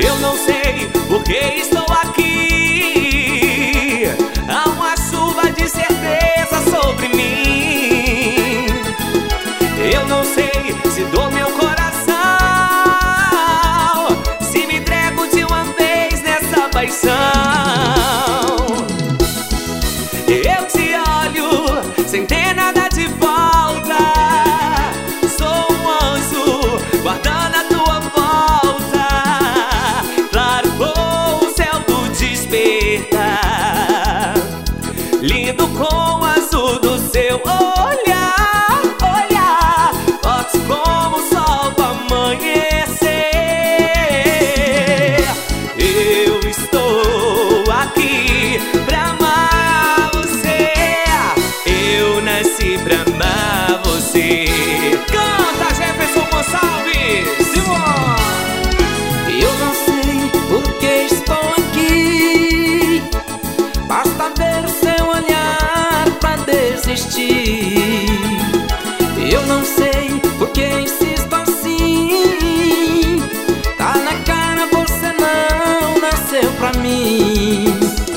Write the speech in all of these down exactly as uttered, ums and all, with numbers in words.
Eu não sei por que estou aqui. Há uma chuva de certeza sobre mim. Eu não sei se dou meu coração, se me entrego de uma vez nessa paixão. Eu te olho sem ter nada de volta. Sou um anjo guardando a tua volta. Largou o céu do despertar, lindo com o azul do seu olhar, olhar, forte como o sol do amanhecer. Eu estou aqui pra amar você. Eu nasci pra amar você. Canta, Jefferson Gonçalves, Simão. Eu não sei por que estou aqui, basta ver o seu olhar pra desistir. Eu não sei por que insisto assim, tá na cara, você não nasceu pra mim.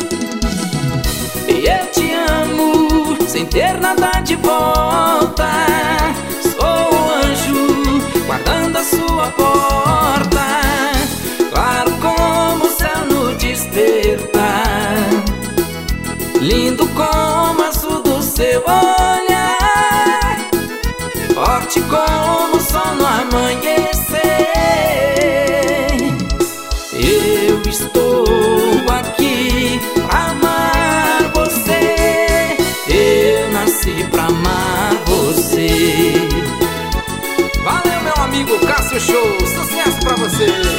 Eu te amo sem ter nada de volta. Sou um anjo guardando a sua porta, claro como o céu no despertar, lindo como o azul do seu olhar, forte como o sol no amanhecer. Eu estou aqui pra amar você. Eu nasci pra amar você. Valeu, meu amigo Cássio Show, sucesso pra você.